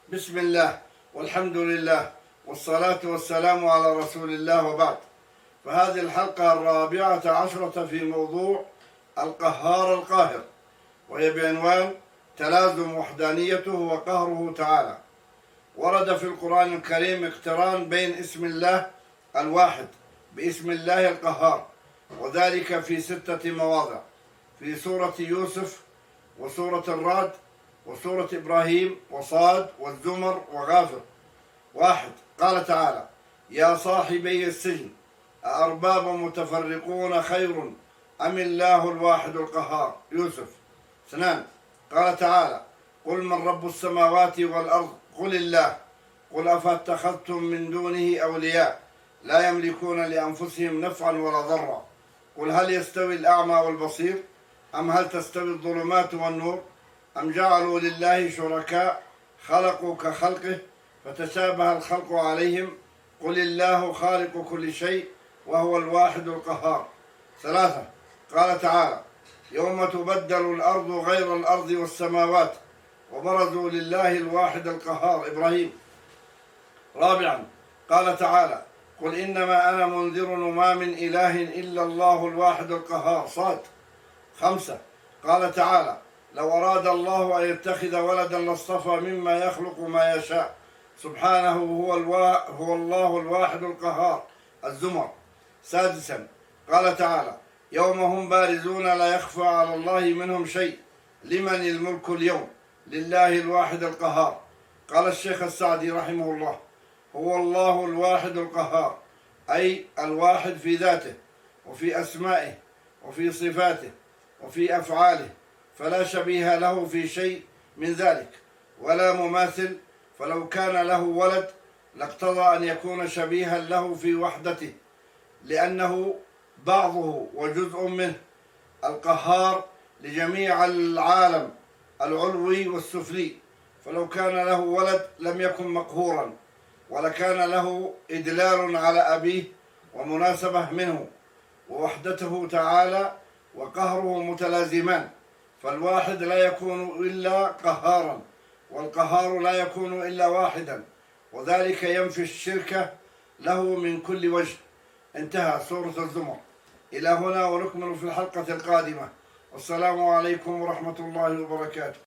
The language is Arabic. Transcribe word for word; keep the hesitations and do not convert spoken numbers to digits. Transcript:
بسم الله والحمد لله والصلاة والسلام على رسول الله، وبعد. فهذه الحلقة الرابعة عشرة في موضوع القهار القاهر، وهي بعنوان تلازم وحدانيته وقهره تعالى. ورد في القرآن الكريم اقتران بين اسم الله الواحد باسم الله القهار، وذلك في ستة مواضع: في سورة يوسف، وسورة الرعد، وسورة إبراهيم، وصاد، والزمر، وغافر. واحد، قال تعالى: يا صاحبي السجن أأرباب متفرقون خير أم الله الواحد القهار. يوسف. اثنان، قال تعالى: قل من رب السماوات والأرض قل الله قل أفاتخذتم من دونه أولياء لا يملكون لأنفسهم نفعا ولا ضرا قل هل يستوي الأعمى والبصير أم هل تستوي الظلمات والنور أم جعلوا لله شركاء خلقوا كخلقه فتشابه الخلق عليهم قل الله خالق كل شيء وهو الواحد القهار. ثلاثة، قال تعالى: يوم تبدل الأرض غير الأرض والسماوات وبرزوا لله الواحد القهار. إبراهيم. رابعا، قال تعالى: قل إنما أنا منذر وما من إله إلا الله الواحد القهار. صاد. خمسة، قال تعالى: لو أراد الله أن يتخذ ولدا لاصطفى مما يخلق ما يشاء سبحانه هو, الوا... هو الله الواحد القهار. الزمر. سادسا، قال تعالى: يوم هم بارزون لا يخفى على الله منهم شيء لمن الملك اليوم لله الواحد القهار. قال الشيخ السعدي رحمه الله: هو الله الواحد القهار، أي الواحد في ذاته وفي أسمائه وفي صفاته وفي أفعاله، فلا شبيه له في شيء من ذلك ولا مماثل، فلو كان له ولد لاقتضى أن يكون شبيها له في وحدته، لأنه بعضه وجزء منه. القهار لجميع العالم العلوي والسفلي، فلو كان له ولد لم يكن مقهورا، ولكان له إدلال على أبيه ومناسبة منه، ووحدته تعالى وقهره متلازمان، فالواحد لا يكون إلا قهارا والقهار لا يكون إلا واحدا، وذلك ينفي الشرك له من كل وجه. انتهى سورة الزمر. إلى هنا، ونكمل في الحلقة القادمة. والسلام عليكم ورحمة الله وبركاته.